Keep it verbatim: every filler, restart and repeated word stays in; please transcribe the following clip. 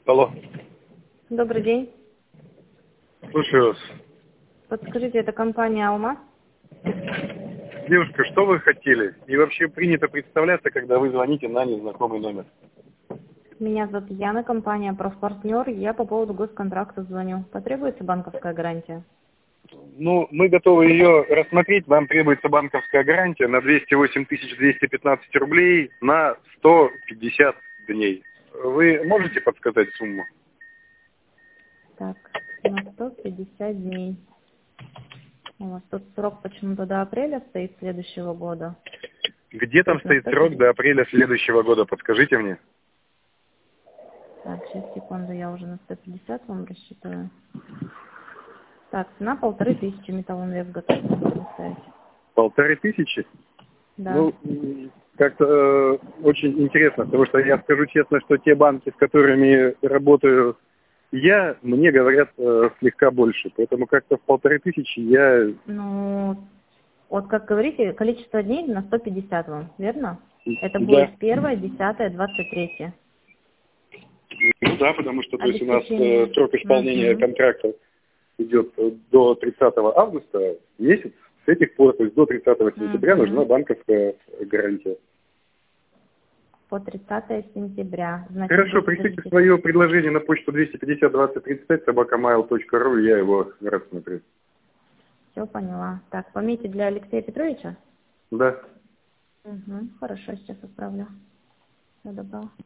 Алло. Добрый день. Слушаю вас. Подскажите, это компания «Алмаз»? Девушка, что вы хотели? И вообще принято представляться, когда вы звоните на незнакомый номер. Меня зовут Яна, компания «Профпартнер». Я по поводу госконтракта звоню. Потребуется банковская гарантия? Ну, мы готовы ее рассмотреть. Вам требуется банковская гарантия на двести восемь тысяч двести пятнадцать рублей на сто пятьдесят дней. Вы можете подсказать сумму? Так, на сто пятьдесят дней. У вас тут срок почему-то до апреля стоит следующего года. Где То там есть на стоит сто срок пятьдесят. до апреля следующего года? Подскажите мне. Так, сейчас, секунду, я уже на сто пятьдесят вам рассчитаю. Так, цена полторы тысячи, Металлинвест готов вам предоставить. Полторы тысячи? Да. Ну, м, как-то э, очень интересно, потому что я скажу честно, что те банки, с которыми работаю я, мне говорят э, слегка больше. Поэтому как-то в полторы тысячи я... Ну, вот как говорите, количество дней на сто пятьдесят вам, верно? Это Да. будет первое, десятое, двадцать третье. Ну да, потому что то есть у нас э, Обеспечение. срок исполнения Угу. контракта идет э, до тридцатого августа месяц. С этих пор, то есть до тридцатого сентября нужна Угу. банковская гарантия. По тридцатое сентября. Значит, Хорошо, будет пришлите кредит. свое предложение на почту двести пятьдесят двадцать тридцать пять собака майл точка ру, я его рассмотрю. Все поняла. Так, пометьте для Алексея Петровича? Да. Угу. Хорошо, сейчас отправлю. Всего доброго.